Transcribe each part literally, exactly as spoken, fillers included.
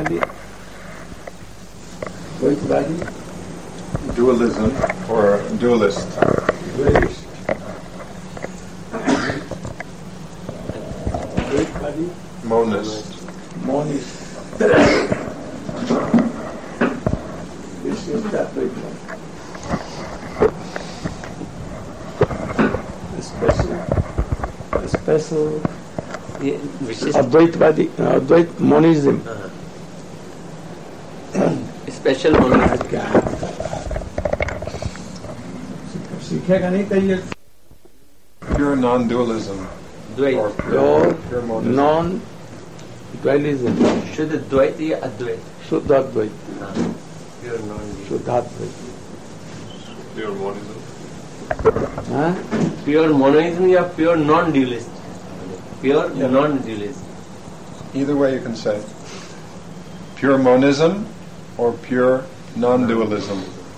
Hindi? Dvaitwadi? Dualism or dualist. Dualist. Dvaitwadi? Monist. Monist. This is Advaita. Special, special ये विशिष्ट Advaitvadi, Advait monism. Special monism क्या है? सीखेगा नहीं कहिए. Pure non-dualism. द्वैत Or Pure pure monism. non-dualism. शुद्ध द्वैत या Advaita Shuddha Advaita. Pure non Shuddhadvaita. Pure monism. हाँ? प्योर मोनोइज्म या pure non dualist pure Yeah. Non dualist Either way you can say. Pure monism or pure non-dualism.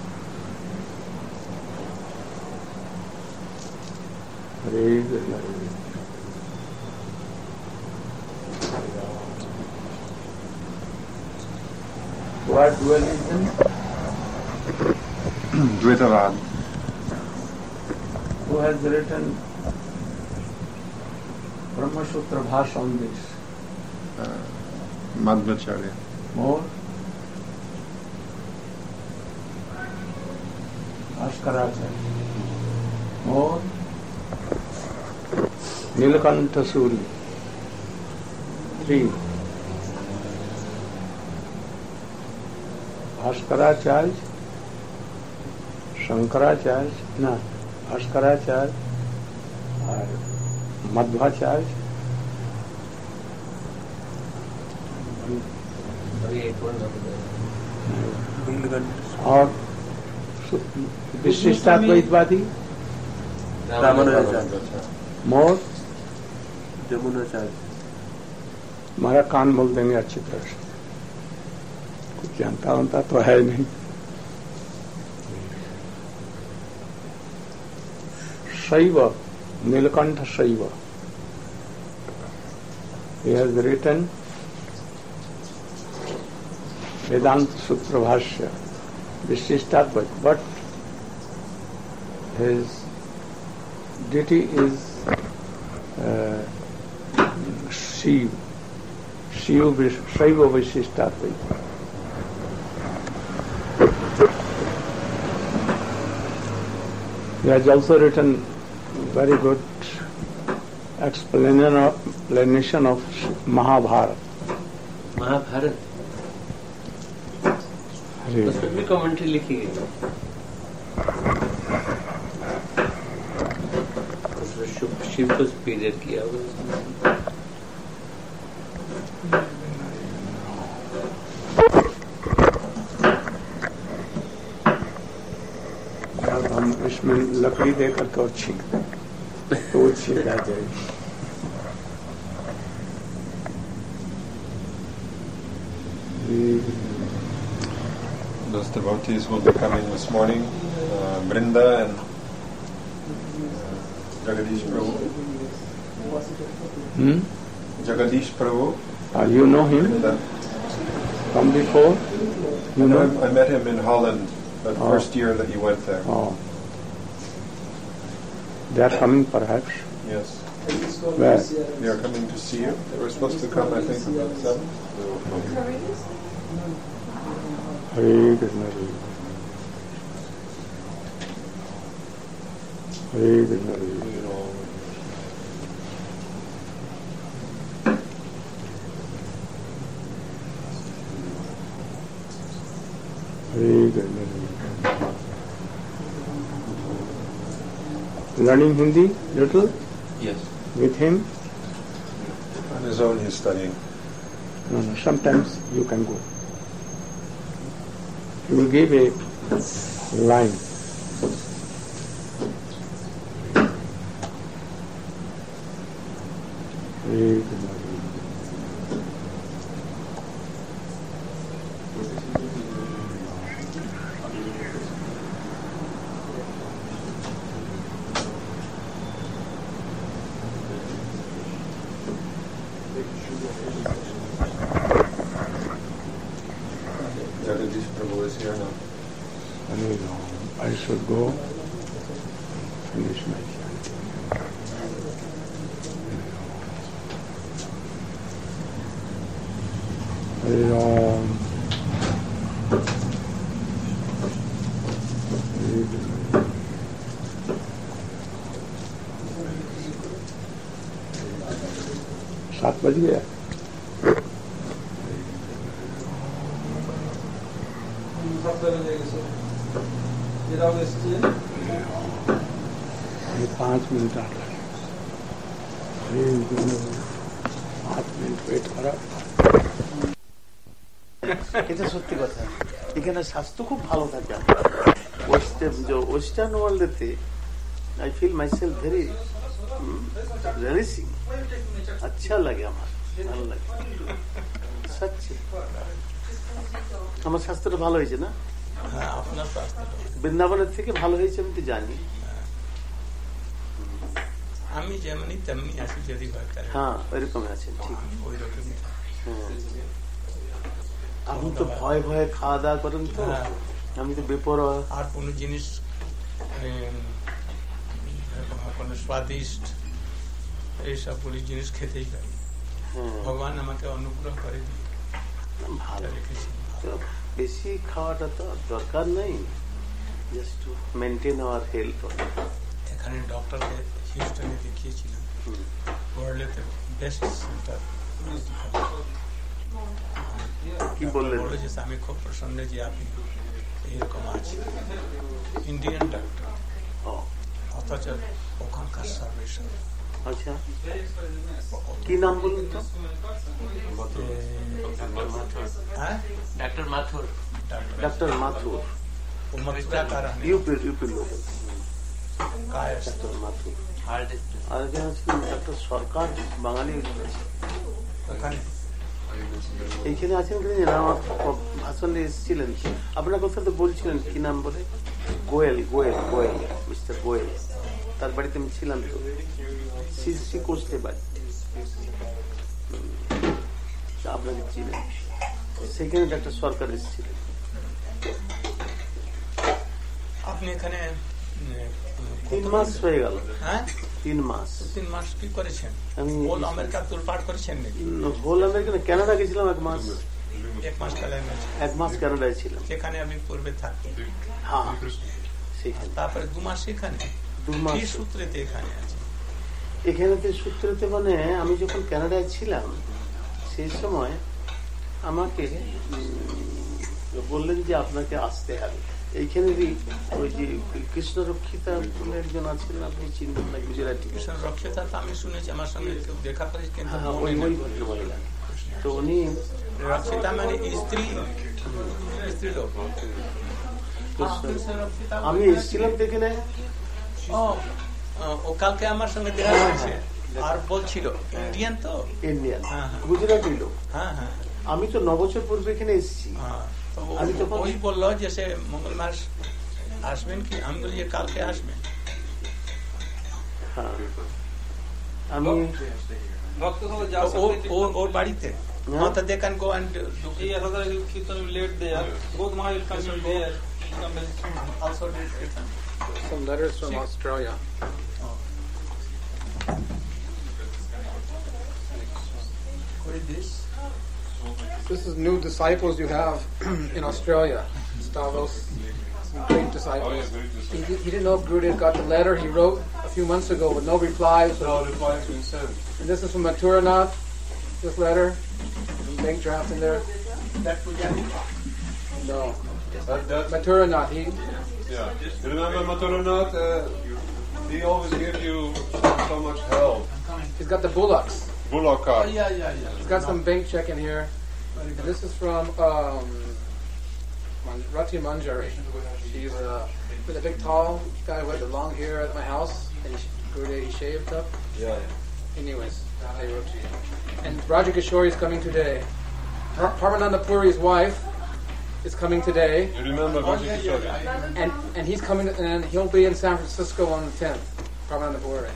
Hare Krishna. What dualism? Dvaitavad. Who has written Brahma Sutra Bhasha on this? Uh, Madhvacharya. More? Bhaskaracharya. More? Nilakantha Suri. Three. Bhaskaracharya, Shankaracharya, no, Bhaskaracharya, और Madhvacharya, और विशिष्टाद्वैतवादी मोर जमुनाचार्य हमारा कान बोल देंगे अच्छी तरह से. कुछ जानता होता तो है नहीं. शैव, नीलकंठ शैव. He has written Vedanta Sutra Bhashya, Vishishtaadvaita, but his deity is uh, Shiv, Shiv, Shaiva Vishishtaadvaita. He has also written very good explanation of, explanation of Mahabharata. Mahabharat उसमें भी कमेंट्री लिखी गई उसमें शिव को पीरियड किया हुआ अब हम इसमें लकड़ी देकर के और छींक दें तो वो छींक आ जाएगी. Those devotees will be coming this morning, uh, Brinda and uh, Jagadish Prabhu. Hmm? Jagadish Prabhu. Uh, you know him Brinda. from before? You know? I, I met him in Holland the Oh. first year that he went there. Oh. They are coming perhaps. Yes. Where? They are coming to see you. They were supposed to come, I think, on the seventh. Hare Krishna. Hare Krishna. Hare Krishna. Learning Hindi little Yes. with him? On his own, he's studying. No, no, sometimes you can go. He will give a line. Hare Krishna. here now. Hari Ram. I should go finish my chanting. Hari Ram. Hari Ram. सात बज गया ये पाँच minute आ लगे पाँच minute wait करा এটা সত্যি কথা এখানে স্বাস্থ্য খুব ভালো থাকে ওয়েস্টার্ন ওয়ার্ল্ডেতে I feel myself very releasing আচ্ছা লাগে আমার ভালো লাগে সত্যি আমার স্বাস্থ্যটা ভালো হয়েছে না আপনার স্বাস্থ্য বৃন্দাবনের থেকে ভালো হয়েছে আমি তো জানি আমি যেমনি তেমনি আছি যদি হ্যাঁ ওইরকম আছেন ঠিক ওই রকমই আপনি তো ভয় ভয়ে খাওয়া দাওয়া করেন তো আমি তো বেপরোয়া আর কোন জিনিস কোনো স্বাদিষ্ট এইসবগুলি জিনিস খেতেই পারি ভগবান আমাকে অনুগ্রহ করে দিয়ে ভালো রেখেছি বেশি খাওয়াটা তো দরকার নেই just to maintain our health এখানে ডক্টরকে হিউস্টনে দেখিয়েছিলাম ওয়ার্ল্ডের বেস্ট সেন্টার কি বললেন যে আমি খুব প্রসন্ন যে আপনি এরকম আছে ইন্ডিয়ান ডাক্তার অথচ ওখানকার সার্ভিস আচ্ছা কি নাম বলুন তো doctor Mathur doctor Mathur UP UP लोग डॉक्टर माथुर আর ডক্টর সরকার বাঙালি এইখানে আছেন আমার ভাষণে এসেছিলেন আপনার কথা তো বলছিলেন কি নাম বলে গোয়েল গোয়েল গোয়েল মিস্টার গোয়েল তার বাড়িতে আমি ছিলাম তো সিসি কোচতে বাড়ি আপনাকে ছিলেন সেখানে ডক্টর সরকার এসেছিলেন আপনি এখানে তিন মাস হয়ে গেল হ্যাঁ তিন মাস তিন মাস কি করেছেন আমি হোল আমেরিকা তোলপাড় করেছেন হোল আমেরিকা কানাডা গেছিলাম এক মাস এক মাস এক মাস কানাডায় ছিলাম সেখানে আমি পূর্বে থাকি হ্যাঁ সেখানে তারপরে দু মাস এখানে দু মাস সূত্রেতে এখানে আছে এখানেতে সূত্রেতে মানে আমি যখন কানাডায় ছিলাম সেই সময় আমাকে বললেন যে আপনাকে আসতে হবে এইখানেরই ওই যে কৃষ্ণ রক্ষিতা বলে একজন আছেন আপনি চিনবেন না গুজরাটি কৃষ্ণ রক্ষিতা তো আমি শুনেছি আমার সঙ্গে কেউ দেখা করেছি কিন্তু ওই ওই ভদ্রমহিলা তো উনি রক্ষিতা মানে স্ত্রী স্ত্রী লোক আমি এসেছিলাম তো এখানে ও কালকে আমার সঙ্গে দেখা করেছে আর বলছিল ইন্ডিয়ান তো ইন্ডিয়ান গুজরাটি লোক হ্যাঁ হ্যাঁ আমি তো ন বছর পূর্বে এখানে এসেছি আমি তখন ওই বললো যে সে মঙ্গল মাস আসবেন কি আমি বলি যে কালকে আসবেন আমি ওর বাড়িতে they can go and do yes, other kirtan will lead there. Both Maha will come in there. Also did kirtan. Some letters from Australia. Oh. What is this? This is new disciples you have in Australia. Stavros, some great disciples. He, he didn't know if Gurudev got the letter he wrote a few months ago with no reply. So no reply has been sent. And this is from Mathuranath, this letter. Bank draft in there. That Pujari? No. That, that, Mathuranath, he... Yeah. You remember Mathuranath? Uh, he always gave you so, so much help. He's got the bullocks. Bullock Oh, card. yeah, yeah, yeah. He's got some bank check in here. And this is from um, Rati Manjari. She's uh, with a big tall guy with the long hair at my house. And he, he shaved up. Yeah. Anyways, I wrote to you. And Raja Kishore is coming today. Par- Paramananda Puri's wife is coming today. You remember Oh, Raja yeah, Kishore? yeah, yeah. And and he's coming, and he'll be in San Francisco on the tenth. Paramananda Puri.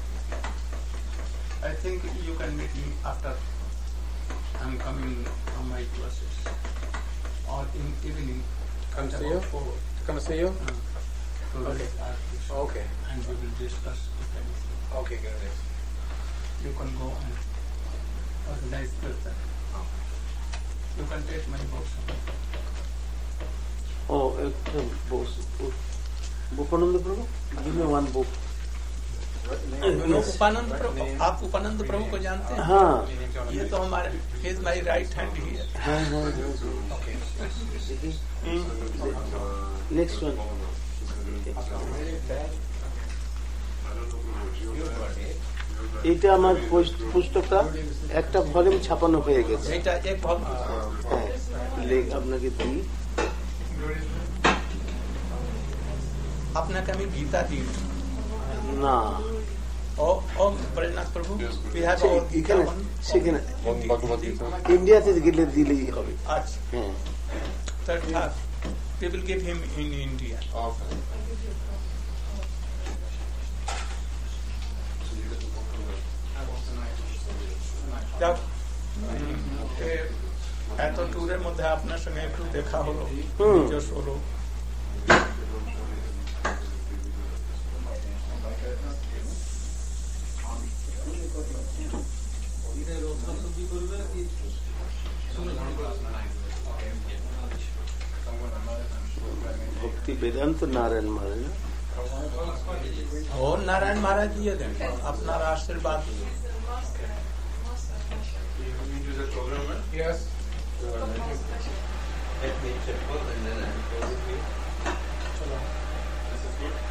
I think you can meet me after I'm coming from my classes or in evening. Come to see you? To come to see you? Okay. Okay. And we will discuss if anything. Okay, good. You can go and organize further. You can take my books. Oh, uh, book. Upananda Prabhu? Give me one book. You know Upanand Prabhu? आप उपानंद प्रभु को जानते हैं? हाँ. ये तो हमारे he is my right hand here. हाँ हाँ. Okay. Next one. এটা আমার পুস্তকটা একটা ভলিউম ছাপানো হয়ে গেছে। এটা এক ভলিউম। হ্যাঁ, লেখ আপনাকে দিই। আপনাকে আমি গীতা দিই না। ও ও ব্রজনাথ প্রভু এখানে সেখানে ইন্ডিয়াতে গেলে দিলেই হবে। আচ্ছা, হ্যাঁ, third half they will give him in India. Okay. যাক, এত ট্যুরের মধ্যে আপনার সঙ্গে একটু দেখা হলো, নিজস্ব হলো। भक्ति वेदांत नारायण महाराज। ओ नारायण महाराज दिए दें अपना आशीर्वाद। Yes. Let me check both and then I'll go with you. This is good.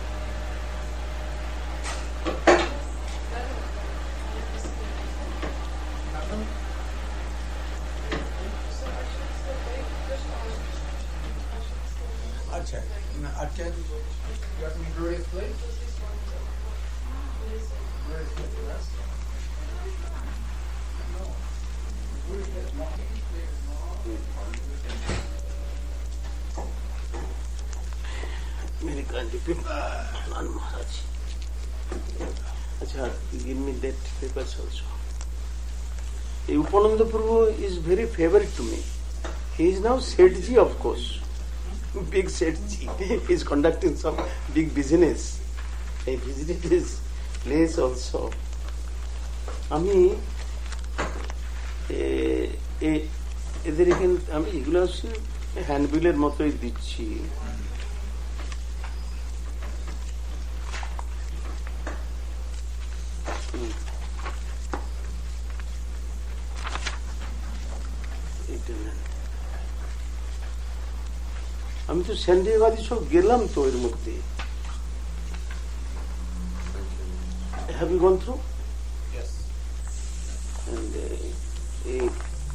अच्छा अच्छा You got some Glorious plate? Glorious plate for us? मेरी कांडी पे नान महाराज। अच्छा, give me that papers also. Upananda Prabhu is very favorite to me. He is now Sethji, of course. Big Sethji. He is conducting some big business. I visited his place also. আমি এদের এখানে আমি এগুলো হচ্ছে হ্যান্ডবিলের মতোই দিচ্ছি। আমি তো স্যান্ডিবাদী সব গেলাম তো এর মধ্যে। Have you gone through? Yes. And uh, it,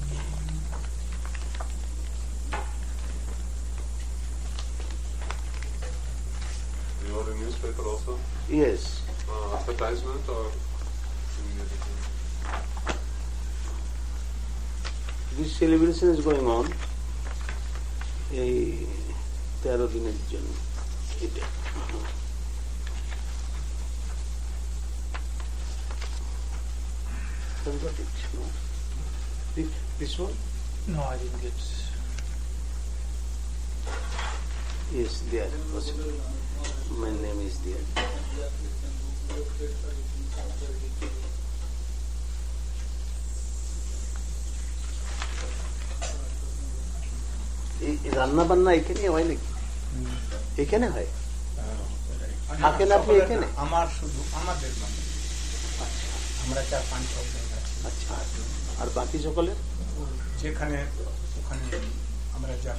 You want a newspaper also? yes. Uh, advertisement or? This celebration is going on এই তেরো দিনের জন্য। এটা this one? No, I didn't get. Yes, there. Possible. My name is there. রান্না বান্না এখানে হয় নাকি? এখানে হয়? থাকেন আপনি এখানে? আমার শুধু আমাদের মানে আমরা চার পাঁচ জন। আচ্ছা, আর বাকি সকলে যেখানে ওখানে আমরা যাব।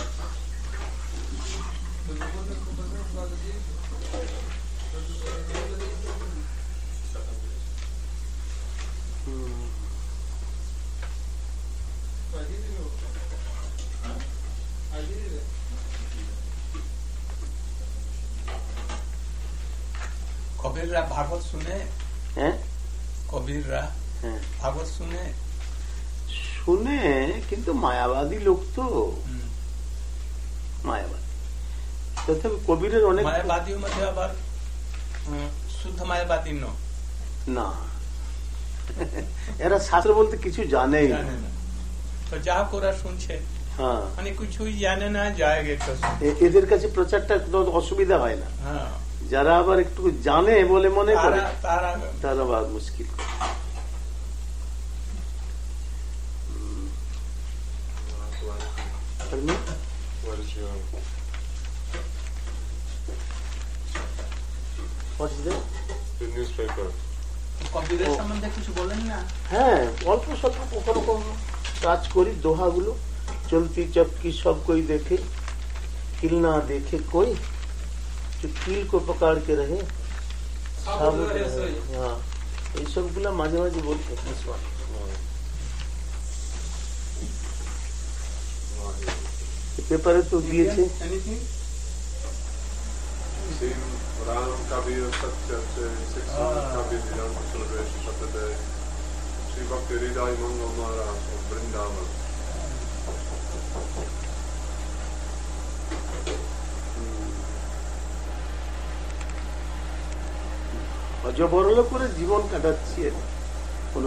কবিররা ভাগবত শুনে? হ্যাঁ, কবিররা হ্যাঁ ভাগবত শুনে শুনে, কিন্তু মায়াবাদী লোক তো, মায়াবাদী। তথাপি কবিরের অনেক মায়াবাদীর মধ্যে আবার শুদ্ধ মায়াবাদী ন না, এরা শাস্ত্র বলতে কিছু জানেই না। তো যা ওরা শুনছে হ্যাঁ, মানে কিছুই জানে না, জায়গা একটা এ- এদের কাছে প্রচারটা কোনো অসুবিধা হয় না। হ্যাঁ, যারা আবার একটু জানে বলে মনে করে তারা তারা তারা আবার মুশকিল। Pardon me? What is your What is that? the newspaper? Computer সম্বন্ধে কিছু বলেন না? হ্যাঁ, অল্প স্বল্প কখনো কখনো কাজ করি। দোহাগুলো চলতি চক্কি সব কই দেখে, কিল না দেখে কই जो कील को पकड़ के रहे साबुत रहे। हाँ, এই সবগুলা মাঝে মাঝে বলতে পেপারে তো দিয়েছে। Sim, ráno kabí srdce, sexuální kabí, vydáme celebration Saturday. Sri Bhakti Hridai Mangal Maharaj of Vrindavan. অজবরল করে জীবন কাটাচ্ছি কোন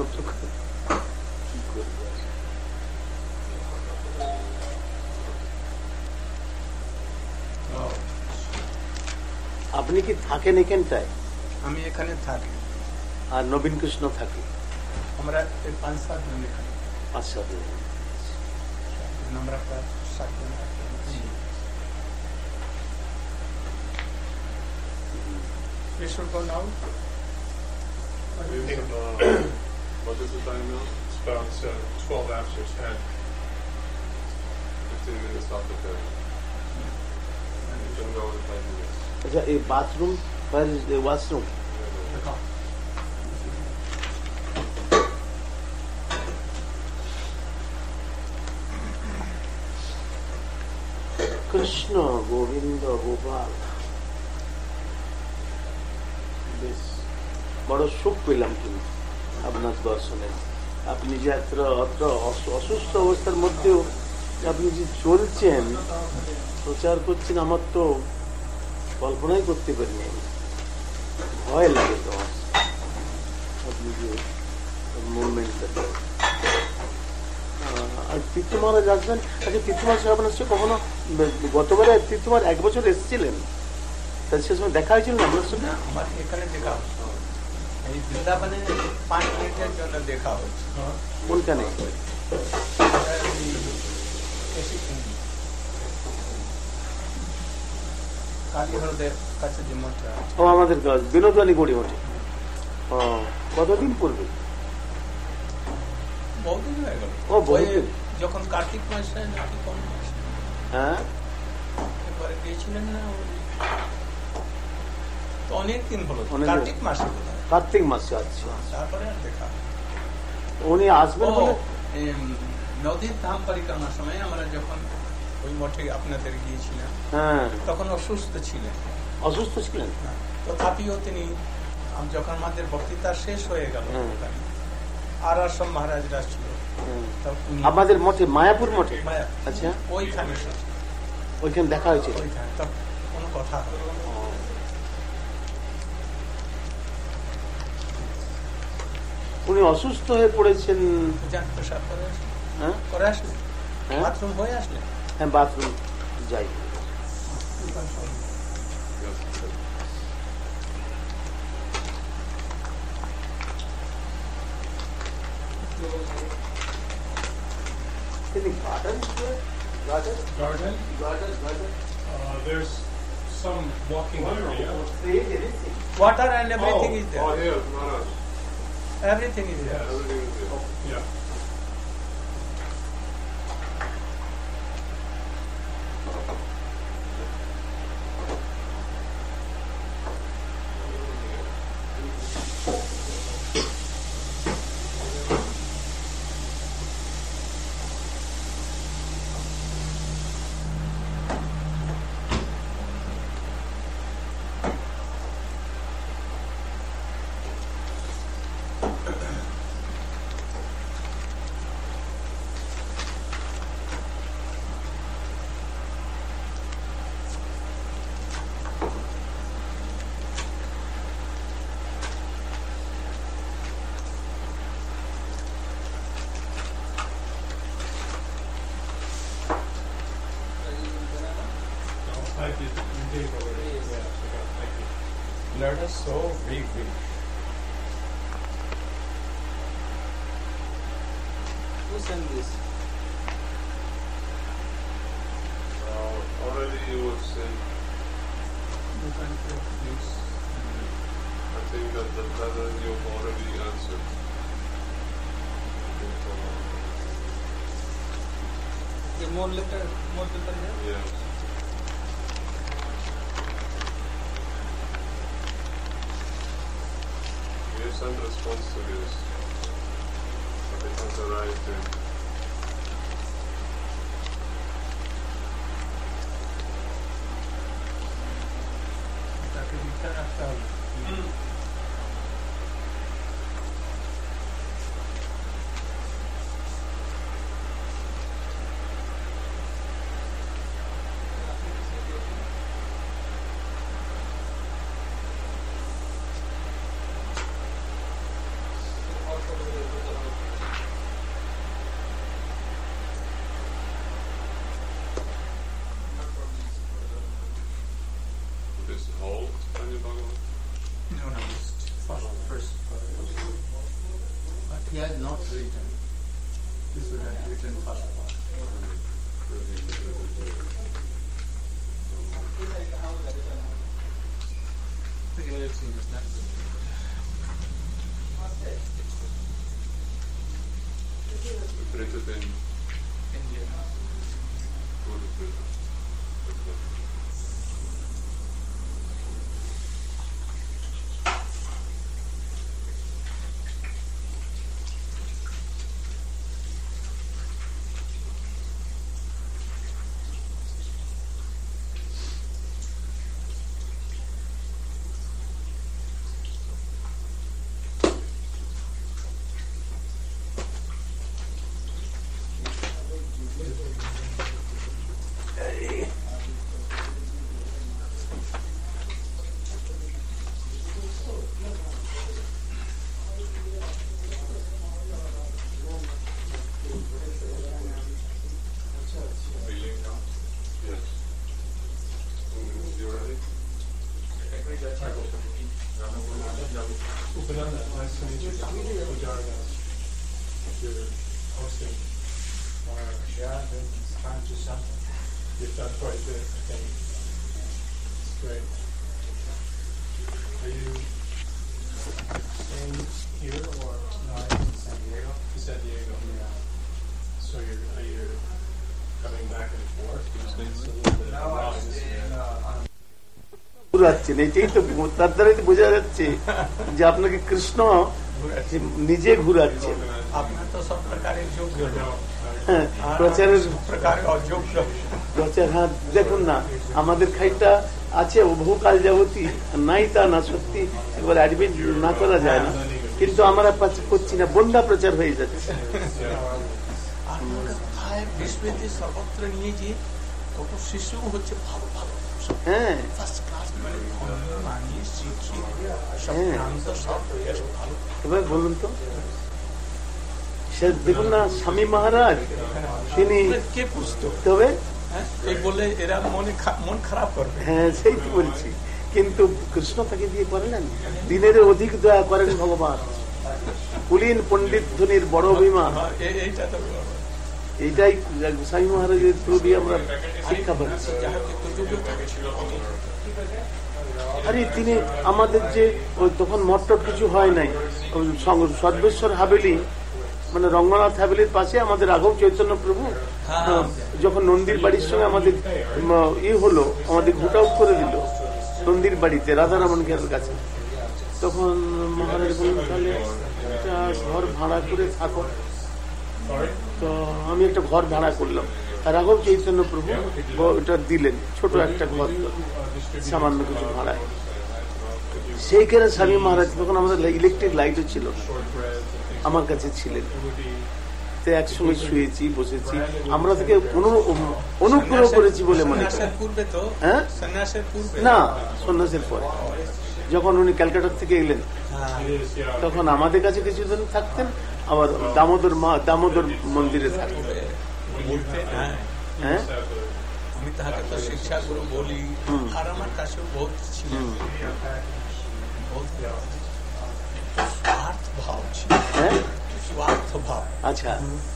আপনি কি থাকেন এখানটায়? আমি এখানে থাকি, আর নবীন কৃষ্ণ থাকে আমরা এই পাঁচ সাত জন এখানে, পাঁচ সাত জন। আমরা প্রায় সাত জন আছি। We should go now. What is the time now? It's about uh, twelve after ten. Fifteen minutes after ten. You can go in five minutes. আচ্ছা, এই বাথরুম ওয়াশরুম কৃষ্ণ গোবিন্দ গোপাল, বেশ বড় সুখ পেলাম কিন্তু আপনার দর্শনে। আপনি যে এত অত অসুস্থ অবস্থার মধ্যেও আপনি যে চলছেন, প্রচার করছেন, আমার তো কল্পনাই করতে পারি না। ভয় লাগে তো আপনি যে মুভমেন্টটা। আর পিতৃ মহারাজ আসবেন। আচ্ছা, পিতৃ মহারাজ আপনার সাথে কখনো গতবারে পিতৃ মহারাজ এক বছর এসেছিলেন, তার সে সময় দেখা হয়েছিল না আপনার সঙ্গে? আমার এখানে দেখা হচ্ছে, এই বৃন্দাবনে পাঁচ মিনিটের জন্য দেখা হচ্ছে। কোনখানে? কালী হ্রদের কাছে যে মঠটা আছে। ও, আমাদের কাজ বিনোদনী গড়ি মঠে। ও, কতদিন পূর্বে? বহুদিন হয়ে গেল। ও, বহুদিন। যখন কার্তিক মাসে নাকি কোন মাসে, হ্যাঁ, একবারে গিয়েছিলেন না? তো অনেক দিন হলো, অনেক দিন। কার্তিক মাসে বোধহয়। কার্তিক মাসে। আচ্ছা, তারপরে আর দেখা। উনি আসবেন ও, বলে? এম, নদীর ধাম পরিক্রমার সময় আমরা যখন ওই মঠে আপনাদের গিয়েছিলাম, হ্যাঁ, তখন অসুস্থ ছিলেন। অসুস্থ ছিলেন? তথাপিও তিনি, যখন আমাদের বক্তৃতা শেষ হয়ে গেল, হুম। আর আর সব মহারাজরা ছিল, হুম। তখন উনি আমাদের মঠে, মায়াপুর মঠে? মায়া- আচ্ছা, ওইখানে এসেছেন। ওইখানে দেখা হয়েছে। ওইখানে তো কোনো কথা হলো না। উনি অসুস্থ হয়ে পড়েছেন। যান, প্রসাদ করে আসলেন। হ্যাঁ, করে আসলেন, হ্যাঁ, বাথরুম হয়ে আসলেন। হ্যাঁ, বাথরুম যাই। তিনি garden garden Garden. Garden garden Uh, there's some walking area. Water and everything is Oh, there. here, Maharaj. Everything is there. Everything is here. Yeah. blood is so big, big. Who sent this? Uh, already you was in, You can take this. I think that the letter you've already answered. The more letter, more paper here? Yes. We have sent response to this, but it has arrived in. তাকে লিখে রাখতে হবে। This whole Tanya Bhagavan? No, no, just first, first. But he had not written. This would have written first part. Here it seems not good. Printed in India. good printer. Feeling now? Yes. Mm, You ready? Upananda, nice to meet you. Udarga. You're hosting our chat and it's time to something. You've done quite a bit, I think. It's great. Are you staying here or no, I'm in San Diego? In San Diego, yeah. So you're, are you coming back and forth? It's a little bit of noise. ঘুরাচ্ছেন এটাই তো তার দ্বারাই তো বোঝা যাচ্ছে যে আপনাকে কৃষ্ণ নিজে ঘুরাচ্ছেন। আপনার তো সব প্রকারের যোগ্য হ্যাঁ, প্রচারের প্রকারের অযোগ্য প্রচার। হ্যাঁ, দেখুন না আমাদের খাইটা আছে বহুকাল যাবতী, নাই তা না সত্যি একবার অ্যাডমিট না করা যায় না, কিন্তু আমরা করছি না, বন্ধা প্রচার হয়ে যাচ্ছে। বিশ্বতে সর্বত্র নিয়ে যে কত শিশু হচ্ছে ভালো ভালো হ্যাঁ ফার্স্ট ক্লাস মানে মানিয়ে শিখি সব শান্ত সব ভালো। এবার বলুন তো, সে দেখুন না স্বামী মহারাজ তিনি কে পুষতো তবে এই বলে এরা মনে মন খারাপ করবে। হ্যাঁ সেই তো বলছি, কিন্তু কৃষ্ণ তাকে দিয়ে করলেন, দিনের অধিক দয়া করেন ভগবান। কুলীন পণ্ডিত ধনির বড় অভিমান, এইটা তো এইটাই গোসাই মহারাজের থ্রু দিয়ে আমরা শিক্ষা পাচ্ছি। আরে তিনি আমাদের যে তখন মট্টর কিছু হয় নাই, সর্বেশ্বর হাভেলি মানে রঙ্গনাথ হাভেলির পাশে আমাদের রাঘব চৈতন্য প্রভু যখন নন্দীর বাড়ির সঙ্গে আমাদের ই হলো, আমাদের ভোট আউট করে দিল নন্দীর বাড়িতে রাধারমন ঘেরের কাছে, তখন মহারাজ বললেন তাহলে একটা ঘর ভাড়া করে থাকো। তো আমি একটা ঘর ভাড়া করলাম, রাঘব চৈতন্য প্রভু ওটা দিলেন, ছোট একটা ঘর, সামান্য কিছু ভাড়ায়। সেইখানে স্বামী মহারাজ, তখন আমাদের ইলেকট্রিক লাইটও ছিল না, আমার কাছে ছিলেন, তো একসঙ্গে শুয়েছি বসেছি, আমরা থেকে অনুগ্রহ করেছি বলে মনে করি। হ্যাঁ না, সন্ন্যাসের পরে যখন উনি ক্যালকাটার থেকে এলেন তখন আমাদের কাছে কিছুদিন থাকতেন, আবার দামোদর মা দামোদর মন্দিরে থাকতেন। হ্যাঁ আমি তাকে তো শিক্ষা গুরু বলি, আর আমার কাছেও বহুত ছিল। বলতে স্বার্থ ভাব ছিল, হ্যাঁ স্বার্থ ভাব। আচ্ছা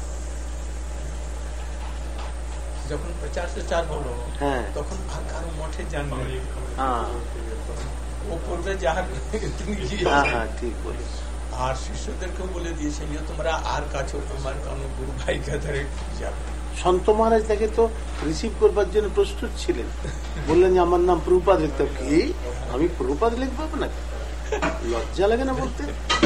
যখন প্রচার প্রচার হলো হ্যাঁ তখন আর কারো মঠে জানলেন, হ্যাঁ ও পূর্বে যাহার তিনি হ্যাঁ হ্যাঁ ঠিক বলি। আর শিষ্যদেরকেও বলে দিয়েছেন যে তোমরা আর কাছে আমার কারণ গুরু ভাইকে ধরে যাবে। সন্ত মহারাজ তাকে তো রিসিভ করবার জন্য প্রস্তুত ছিলেন, বললেন যে আমার নাম প্রভুপাদ লিখতে হবে। কি আমি প্রভুপাদ লিখবো না? লজ্জা লাগে না বলতে?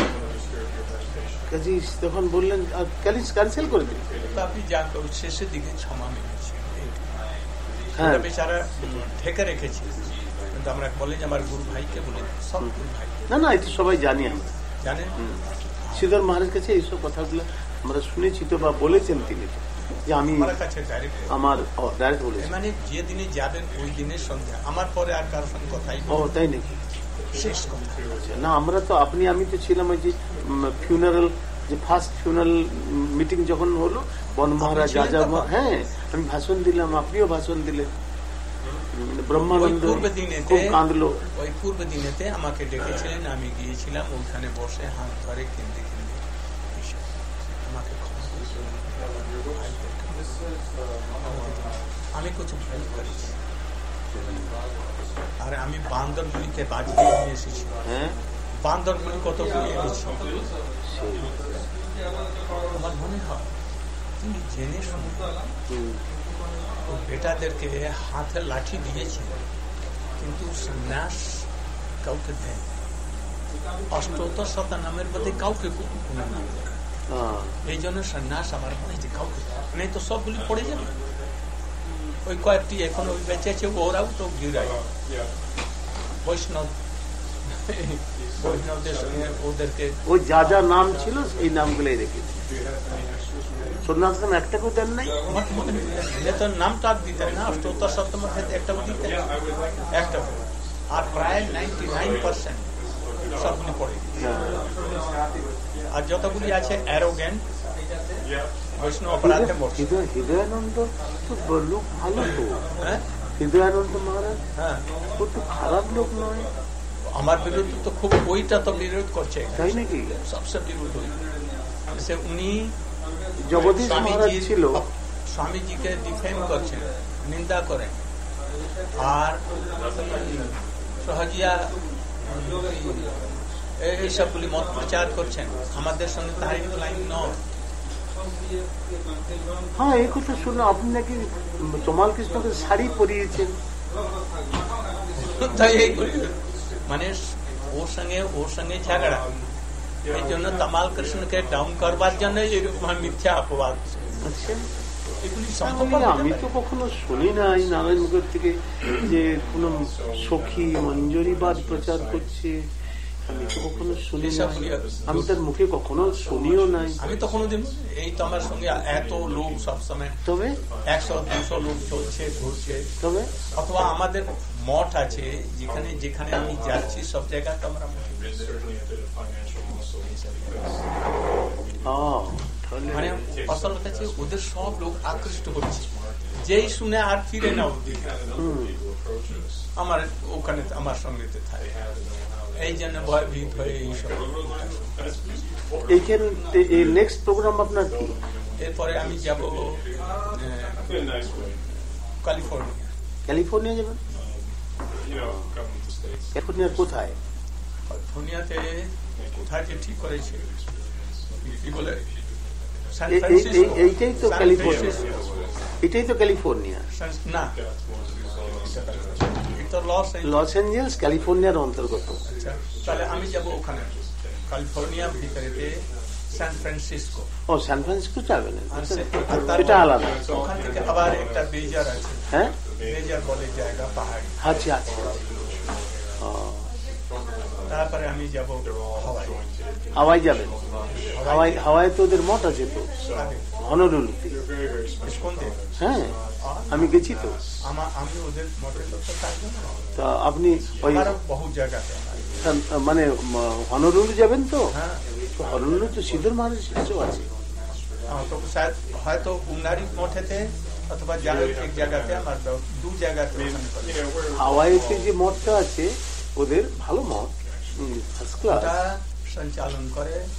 কাজী তখন বললেন ক্যান্সেল করে দিন। আপনি যা করুন শেষের দিকে ক্ষমা মেনেছেন, হ্যাঁ বেচারা ঠেকে রেখেছে। কিন্তু আমরা বলে যে আমার গুরু ভাইকে বলে, সব গুরু ভাই না না এটা সবাই জানি আমরা, জানেন। শ্রীধর মহারাজ কাছে এইসব কথাগুলো আমরা শুনেছি তো, বা বলেছেন তিনি যে আমি আমার কাছে ডাইরেক্ট আমার ডাইরেক্ট বলেছি, মানে যে দিনে যাবেন ওই দিনের সন্ধ্যা, আমার পরে আর কারোর সঙ্গে কথাই ও তাই নাকি? শেষ কথা না আমরা তো আপনি আমি তো ছিলাম ওই যে ফিউনারাল, যে ফার্স্ট ফিউনারাল মিটিং যখন হলো বন মহারাজ রাজা, হ্যাঁ আমি ভাষণ দিলাম, আপনিও ভাষণ দিলেন, ব্রহ্মানন্দ খুব কাঁদলো। ওই পূর্ব দিনেতে আমাকে ডেকেছিলেন, আমি গিয়েছিলাম, ওইখানে বসে হাত ধরে কেন্দ্রে কেন্দ্রে আমাকে আমি কিছু ভুল করেছি, আর আমি বান্দরগুলিকে বাজিয়ে নিয়ে এসেছি। হ্যাঁ বান্দরগুলি কতগুলি এনেছি আমার মনে হয় তিনি জেনে শুনে বেটাদেরকে হাতে লাঠি দিয়েছেন, কিন্তু সন্ন্যাস কাউকে দেন, অষ্টোত্তর শত নামের মধ্যে কাউকে এই জন্য সন্ন্যাস আমার মনে হয় কাউকে নেই তো সবগুলি পড়ে যাবে। ওই কয়েকটি এখন ওই বেঁচেছে, ওরাও তো গিরাই বৈষ্ণব বৈষ্ণবদের সঙ্গে ওদেরকে ওই যা যা নাম ছিল এই নামগুলোই রেখেছে, সন্ন্যাস নাম একটা করে দেন নাই। তো নামটা দিতেন না, অষ্টোত্তর সপ্তম একটা দিতেন একটা, আর প্রায় নাইনটি নাইন পার্সেন্ট সবগুলি পড়ে। আর যতগুলি আছে অ্যারোগেন্ট বৈষ্ণব অপরাধে হৃদয়ানন্দ তো লোক ভালো তো, হ্যাঁ হৃদয়ানন্দ মহারাজ হ্যাঁ ও তো খারাপ লোক নয়। আমার বিরুদ্ধে তো খুব ওইটা তো বিরোধ করছে, তাই নাকি? সবসে বিরোধ সে উনি জগদীশ মহারাজ ছিল, স্বামীজিকে ডিফেম করছেন, নিন্দা করেন, আর সহজিয়া এইসবগুলি মত প্রচার করছেন, আমাদের সঙ্গে তাহার লাইন নয়। হ্যাঁ এই কথা শুনো, আপনি নাকি তমাল কৃষ্ণকে শাড়ি পরিয়েছেন, মানে ওর সঙ্গে ওর সঙ্গে ঝগড়া, এই জন্য তমাল কৃষ্ণকে ডাউন করবার জন্য এরকম মিথ্যা অপবাদ। আমি তো কখনো শুনি নাই নারায়ণ মুখের থেকে যে কোন সখী মঞ্জুরিবাদ প্রচার করছে, আমি তো কখনো শুনি না, আমি তার মুখে কখনো শুনিও নাই। আমি তো কোনোদিন এই তো আমার সঙ্গে এত লোক সবসময়, তবে একশো দুশো লোক চলছে ঘুরছে, তবে অথবা আমাদের মঠ আছে যেখানে যেখানে আমি যাচ্ছি সব জায়গায় তো আমরা মানে আসল হচ্ছে ওদের সব লোক আকৃষ্ট হচ্ছে, যেই শুনে আর ফিরে না ওদিকে, আমার ওখানে আমার সঙ্গে থাকে, এই জন্য ভয়ভীত হয়ে এইসব। এইখানে নেক্সট প্রোগ্রাম আপনার কি? এরপরে আমি যাব ক্যালিফোর্নিয়া। ক্যালিফোর্নিয়া যাবেন? ক্যালিফোর্নিয়ার কোথায়? ক্যালিফোর্নিয়াতে কোথায় যে ঠিক করেছে কি বলে, এইটাই তো ক্যালিফোর্নিয়া, এটাই তো ক্যালিফোর্নিয়া না, লস এঞ্জেলস ক্যালিফোর্নিয়ার অন্তর্গত। তাহলে আমি যাব ওখানে ক্যালিফোর্নিয়ার ভিতরে সান ফ্রান্সিসকো। ও সান ফ্রান্সিসকো যাবেন, এটা আলাদা। ওখান থেকে আবার একটা বেজার আছে, হ্যাঁ বেজার বলে জায়গা পাহাড়ি, আচ্ছা আচ্ছা। তারপরে আমি যাব হাওয়াই। হাওয়াই যাবেন? হাওয়াই হাওয়াই তো ওদের মঠ আছে তো হনরুলুতে। হ্যাঁ আমি গেছি তো, আমি ওদের মঠে থাকবো না। তা আপনি ওই বহু জায়গাতে মানে হনরুলু যাবেন তো? হ্যাঁ হনরুলু তো শ্রীধর মহারাজ শিষ্য আছে, হয়তো উনারি মঠেতে অথবা এক জায়গাতে আমার দু জায়গাতে। হাওয়াইতে যে মঠটা আছে ওদের ভালো মঠ, ফার্স্ট ক্লাস ওটা সঞ্চালন করে